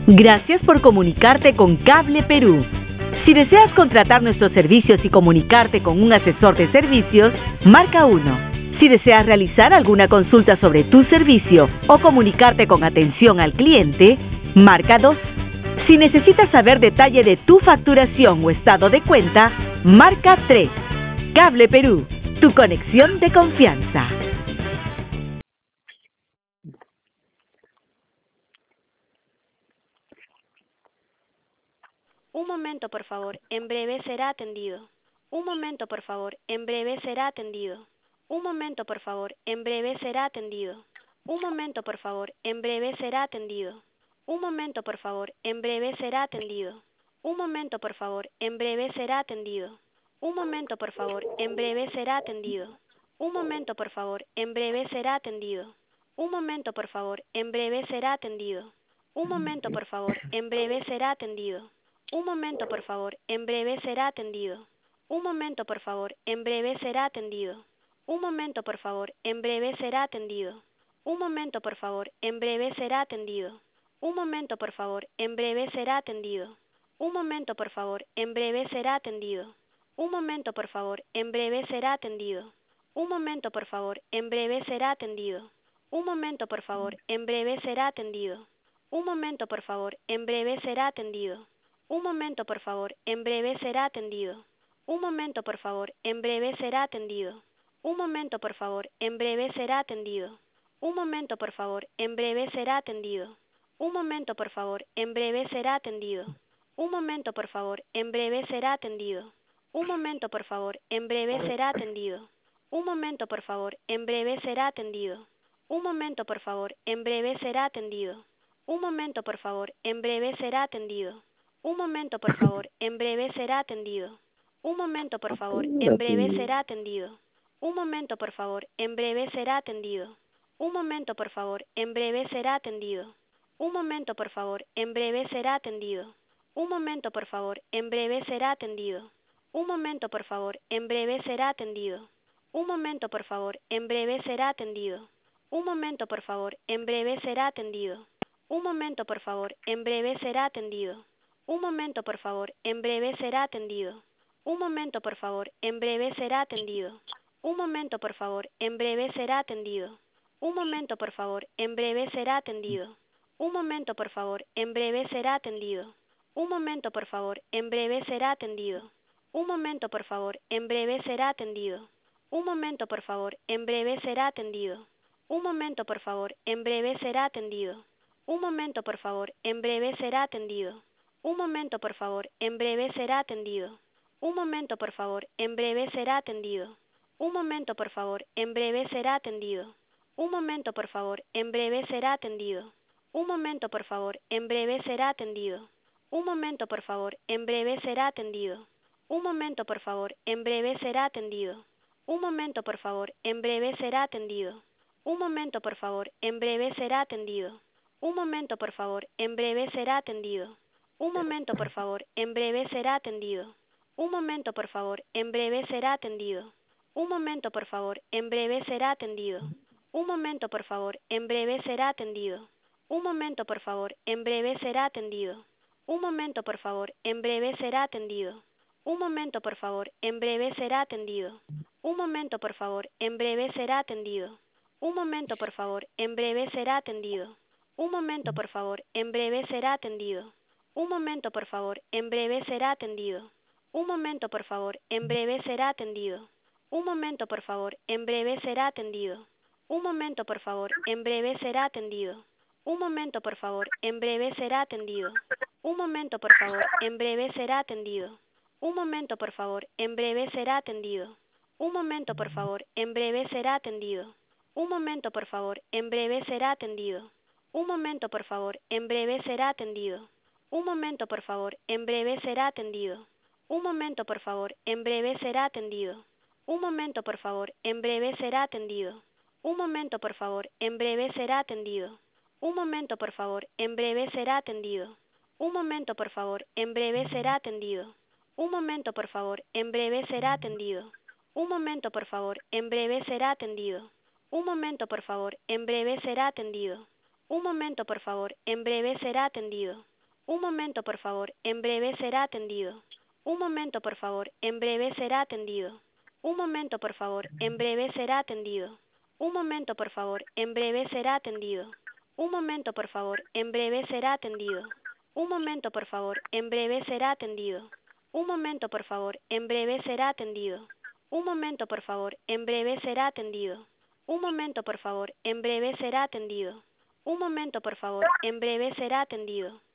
Gracias por comunicarte con Cable Perú. Si deseas contratar nuestros servicios y comunicarte con un asesor de servicios, marca 1. Si deseas realizar alguna consulta sobre tu servicio o comunicarte con atención al cliente, marca 2. Si necesitas saber detalle de tu facturación o estado de cuenta, marca 3. Cable Perú, tu conexión de confianza. Un momento, por favor, en breve será atendido. Un momento, por favor, en breve será atendido. Un momento, por favor, en breve será atendido. Un momento, por favor, en breve será atendido. Un momento, por favor, en breve será atendido. Un momento, por favor, en breve será atendido. Un momento, por favor, en breve será atendido. Un momento, por favor, en breve será atendido. Un momento, por favor, en breve será atendido. Un momento, por favor, en breve será atendido. Un momento, por favor, en breve será atendido. Un momento, por favor, en breve será atendido. Un momento, por favor, en breve será atendido. Un momento, por favor, en breve será atendido. Un momento, por favor, en breve será atendido. Un momento, por favor, en breve será atendido. Un momento, por favor, en breve será atendido. Un momento, por favor, en breve será atendido. Un momento, por favor, en breve será atendido. Un momento, por favor, en breve será atendido. Un momento, por favor, en breve será atendido. Un momento, por favor, en breve será atendido. Un momento, por favor, en breve será atendido. Un momento, por favor, en breve será atendido. Un momento, por favor, en breve será atendido. Un momento, por favor, en breve será atendido. Un momento, por favor, en breve será atendido. Un momento, por favor, en breve será atendido. Un momento, por favor, en breve será atendido. Un momento, por favor, en breve será atendido. Un momento, por favor, en breve será atendido. Un momento, por favor, en breve será atendido. Un momento, por favor, en breve será atendido. Un momento, por favor, en breve será atendido. Un momento, por favor, en breve será atendido. Un momento, por favor, en breve será atendido. Un momento, por favor, en breve será atendido. Un momento, por favor, en breve será atendido. Un momento, por favor, en breve será atendido. Un momento, por favor, en breve será atendido. Un momento, por favor, en breve será atendido. Un momento, por favor, en breve será atendido. Un momento, por favor, en breve será atendido. Un momento, por favor, en breve será atendido. Un momento, por favor, en breve será atendido. Un momento, por favor, en breve será atendido. Un momento, por favor, en breve será atendido. Un momento, por favor, en breve será atendido. Un momento, por favor, en breve será atendido. Un momento, por favor, en breve será atendido. Un momento, por favor, en breve será atendido. Un momento, por favor, en breve será atendido. Un momento, por favor, en breve será atendido. Un momento, por favor, en breve será atendido. Un momento, por favor, en breve será atendido. Un momento, por favor, en breve será atendido. Un momento, por favor, en breve será atendido. Un momento, por favor, en breve será atendido. Un momento, por favor, en breve será atendido. Un momento, por favor, en breve será atendido. Un momento, por favor, en breve será atendido. Un momento, por favor, en breve será atendido. Un momento, por favor, en breve será atendido. Un momento, por favor, en breve será atendido. Un momento, por favor, en breve será atendido. Un momento, por favor, en breve será atendido. Un momento, por favor, en breve será atendido. Un momento, por favor, en breve será atendido. Un momento, por favor, en breve será atendido. Un momento, por favor, en breve será atendido. Un momento, por favor, en breve será atendido. Un momento, por favor, en breve será atendido. Un momento, por favor, en breve será atendido. Un momento, por favor, en breve será atendido. Un momento, por favor, en breve será atendido. Un momento, por favor, en breve será atendido. Un momento, por favor, en breve será atendido. Un momento, por favor, en breve será atendido. Un momento, por favor, en breve será atendido. Un momento, por favor, en breve será atendido. Un momento, por favor, en breve será atendido. Un momento, por favor, en breve será atendido. Un momento, por favor, en breve será atendido. Un momento, por favor, en breve será atendido. Un momento, por favor, en breve será atendido. Un momento, por favor, en breve será atendido. Un momento, por favor, en breve será atendido. Un momento, por favor, en breve será atendido. Un momento, por favor, en breve será atendido. Un momento, por favor, en breve será atendido. Un momento, por favor. En breve será atendido. Un momento, por favor. En breve será atendido. Un momento, por favor. En breve será atendido. Un momento, por favor. En breve será atendido. Un momento, por favor. En breve será atendido. Un momento, por favor. En breve será atendido. Un momento, por favor. En breve será atendido. Un momento, por favor. En breve será atendido. Un momento, por favor. En breve será atendido. Un momento, por favor. En breve será atendido.